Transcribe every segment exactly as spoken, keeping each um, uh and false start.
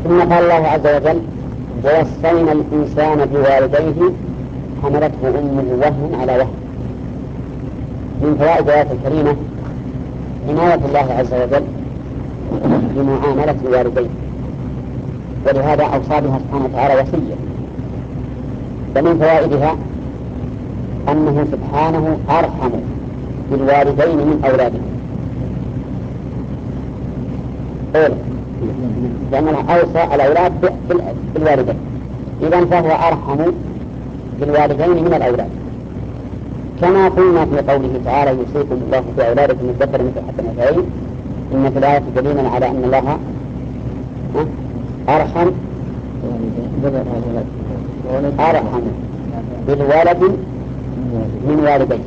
ثم قال الله عز وجل ووصينا الإنسان بوالديه حملته أمه وهنا على وهن. من فوائد الآية الكريمة عناية الله عز وجل بمعاملة الوالدين، ولهذا أوصى بها سبحانه وتعالى وصية. ومن فوائدها أنه سبحانه أرحم بالوالدين من أولادهم، لأنه أوصى الأولاد بالوالدين، إذن فهو أرحم بالوالدين من الأولاد، كما قلنا في قوله تعالى يوصيكم الله في أولادكم الذكر مثل حظ الأنثيين، إن في الآية دليلا على أن الله أرحم أرحم بالولد من والديه.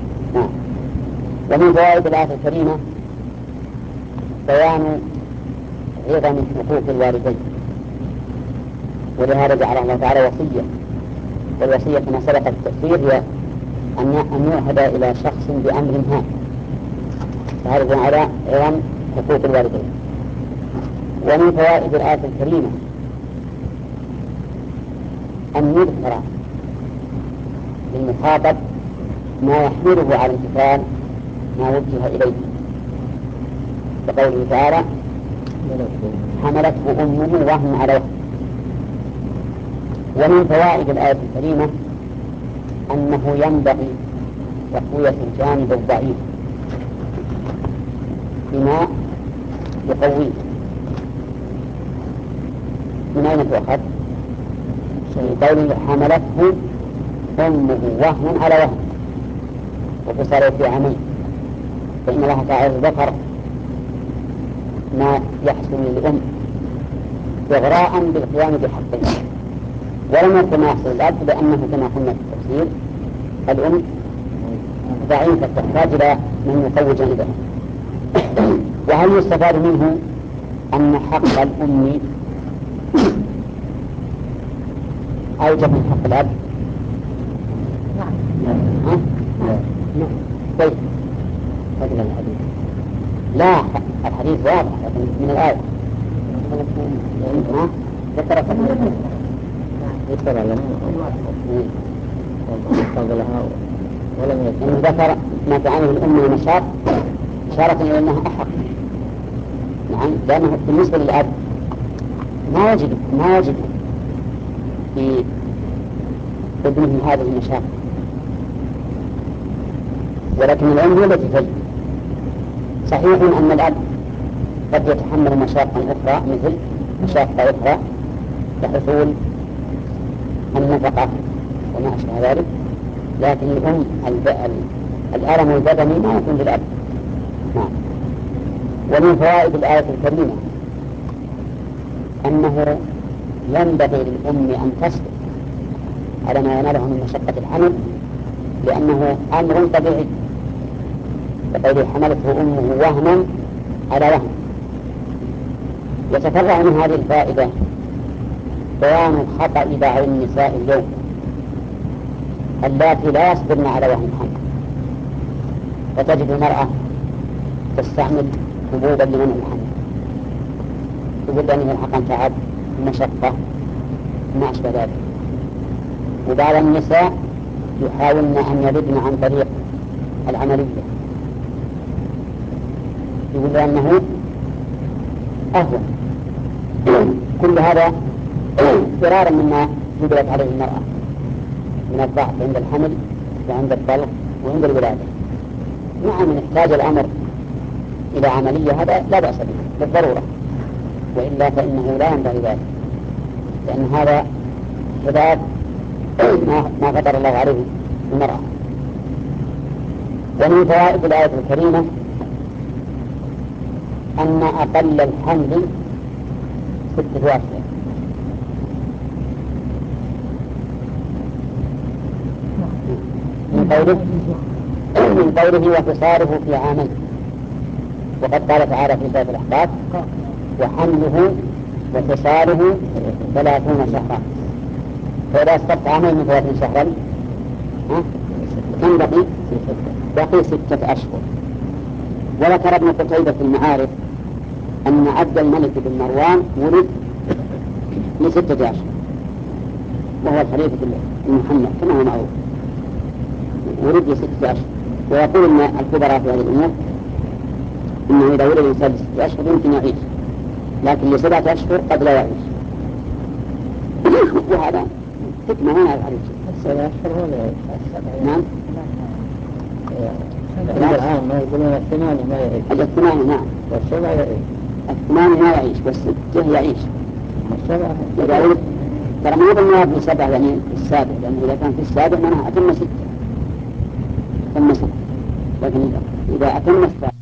ومن فوائد الآية الكريمة بيان عظم حقوق الوالدين، ولهذا جعل الله تعالى وصية، والوصية كما سبق التفسير هي أن يعهد إلى شخص بأمر هام، فهذا على عظم حقوق الوالدين. ومن فوائد الآية الكريمة أن يذكر للمخاطب ما يحمله على امتثال ما وجه إليه، كقوله تعالى حملته أمه وهن على وهن. ومن فوائد الآية الكريمة أنه ينبغي تقوية الجانب الضعيف بما يقويه. من أين تؤخذ؟ في قوله حملته أمه وهن على وهن وفصله في عامين، فإن الله تعالى ذكر ما يحصل للأم إغراء بالقيام بحقه، ولم يكن ما يحصل الأب، لأنه كما قلنا في التفسير الأم ضعيفة تحتاج إلى من يقوي جانبها. وهل يستفاد منه أن حق الأم أوجب من حق الأب؟ نعم. ها؟ نعم. كيف؟ هذا الحديث لا، الحديث واضح لكن من الآية ها؟ ذكر ذكر لنا فضلها ولم يكن ذكر ما تعانيه الأم من المشاق إشارة إلى أنها أحق. نعم، لأنه بالنسبة للأب ما وجد ما وجد في ابنه هذه المشاق، ولكن الأم هي التي تجد. صحيح أن الأب قد يتحمل مشاقا أخرى مثل مشاق أخرى كحصول النفقة وما أشبه ذلك، لكن الأم الألم البدني ما يكون للأب. نعم. ومن فوائد الآية الكريمة أنه ينبغي للأم أن تصبر على ما يناله من مشقة الحمل، لأنه أمر طبيعي، فقوله حملته أمه وهنا على وهن. يتفرع من هذه الفائدة بيان خطأ بعض النساء اليوم اللاتي لا يصبرن على وهن الحمل، فتجد المرأة تستعمل حبوبا لمنع الحمل، تقول لأنه الحقن تعب المشقة ما أشبه ذلك. وبعض النساء يحاولن أن يلدن عن طريق العملية، يقول لأنه أهون. كل هذا فرارا مما جبلت عليه المرأة من الضعف عند الحمل وعند الطلق وعند الولادة. نعم، من احتاج الأمر إلى عملية هذا لا بأس به بالضرورة، وإلا فإنه لا ينبغي ذلك، لأن هذا خلاف ما قدر الله عليه المرأة. ومن فوائد الآية الكريمة أن أقل الحمل ستة أشهر، من قوله من قوله وفصاله في عامين، وقد قال تعالى في سورة الأحقاف وحمله وفصاله ثلاثون شهرا. فإذا استطعت عامين من ثلاثين شهرا كم بقي؟ بقي ستة أشهر. وذكر ابن قتيبة في المعارف أن عبد الملك بن مروان ولد لستة أشهر، وهو الخليفة المحمد كما هو معروف، ولد لستة أشهر. ويقول أن الكبراء في هذه الأمور إنه إذا ولد الإنسان لستة أشهر يمكن يعيش، لكن لسبعة أشهر قد لا يعيش. وهذا حكمة ما نعرف عليه شيء. السبع أشهر ولا يعيش؟ نعم. عند العام ما يقولون الثمانية ما يعيش. الثمانية نعم. والسبع يعيش. الثمانية ما يعيش بس ستة يعيش. السبع إذا ولد ترى ما بالنهار في سبعة يعني في السابع، لأنه إذا كان في السابع معناها أتم ستة، أتم ستة، لكن إذا أتم السابع